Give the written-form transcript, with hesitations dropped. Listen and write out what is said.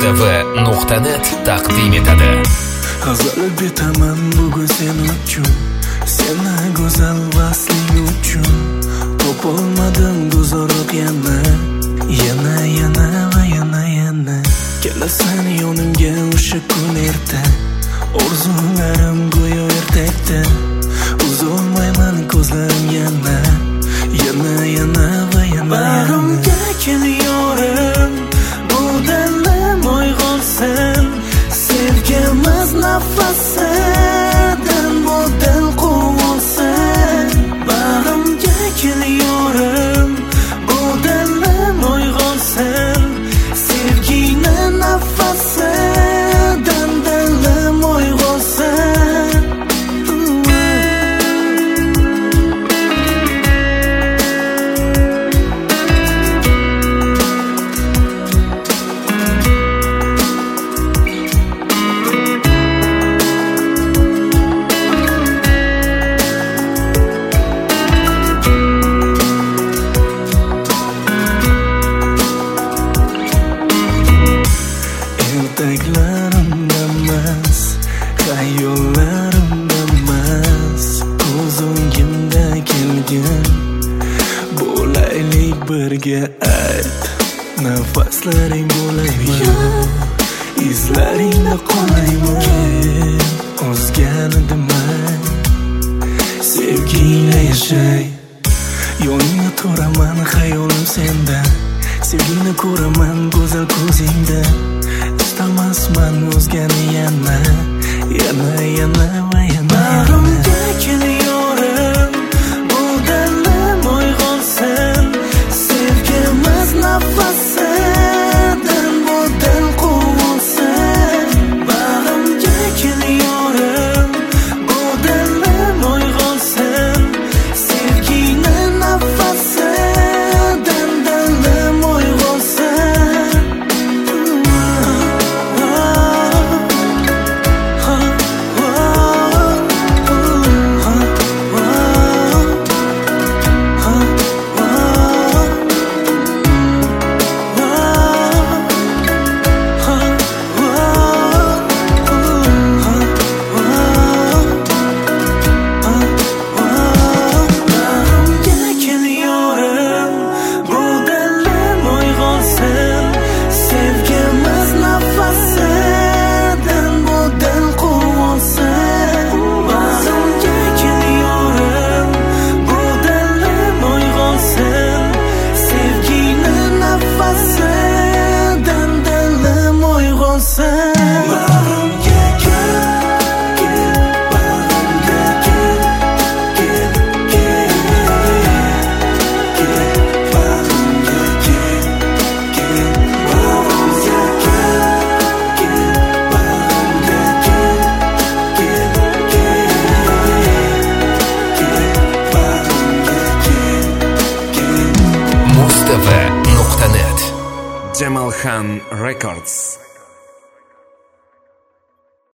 Mustava.net taqdim etadi. G'azal betaman bugun sen uchun, seni go'zal vasling uchun. Topolmadim go'zalroq yana va yana. Kelasan yonimga o'sha kun erta, orzularim go'yo ertakda. Uzolmayman ko'zlarim yana va yana. Bag'rimga kel yorim, bu dalam uyg'onsin. Sevgimiz nafasidan bu dil quvonsin. Bag'rimga kel yorim, bu dalam uyg'onsin. Sevgini nafasidan dilim uyg'onsin. Ertaklarimda emas, xayollarimda emas, ko'z o'ngimda kelgin. Bo'laylik birga ayt, nafaslaring bo'laymi, izlaringda qolaymi. O'zgani demay, sevgingla yashay. Yoningda turaman, xayolim senda. Sevgingni ko'raman go'zal ko'zingda. Istamasman o'zgani yana va yana. Bag'rimga kel yorim, bu dalam uyg'onsin. Sevgimiz nafasidan bu dil quvonsin. Bag'rimga kel yorim, bu dalam uyg'onsin. Sevgini nafasidan dilim uyg'onsin. Mustava.net Jamalkhan Records.